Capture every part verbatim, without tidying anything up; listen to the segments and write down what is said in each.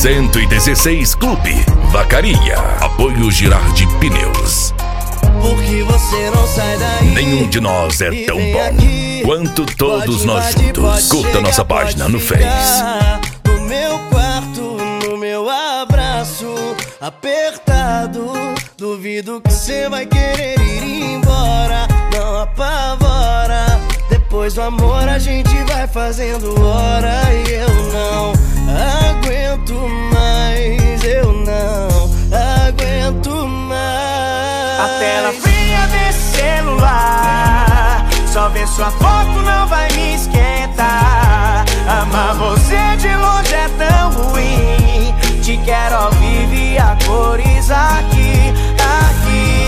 cento e dezesseis Clube, Vacaria. Apoio Girardi Pneus. Porque você não sai daí. Nenhum de nós é tão bom aqui, quanto todos nós juntos. Curta chegar, nossa página no Face. No meu quarto, no meu abraço apertado, duvido que você vai querer ir embora. Não apavora. Depois do amor a gente vai fazendo hora. E eu não aguento mais, eu não aguento mais. A tela fria desse celular, só ver sua foto não vai me esquentar. Amar você de longe é tão ruim. Te quero ao vivo e a cores aqui, aqui.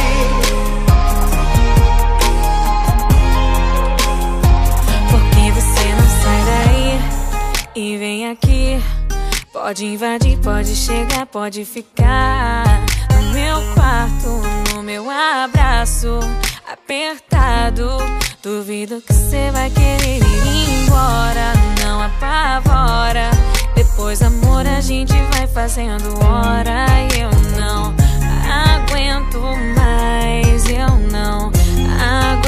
Porque você não sai daí e vem aqui. Pode invadir, pode chegar, pode ficar no meu quarto, no meu abraço apertado. Duvido que você vai querer ir embora. Não apavora. Depois amor a gente vai fazendo hora. E eu não aguento mais, eu não aguento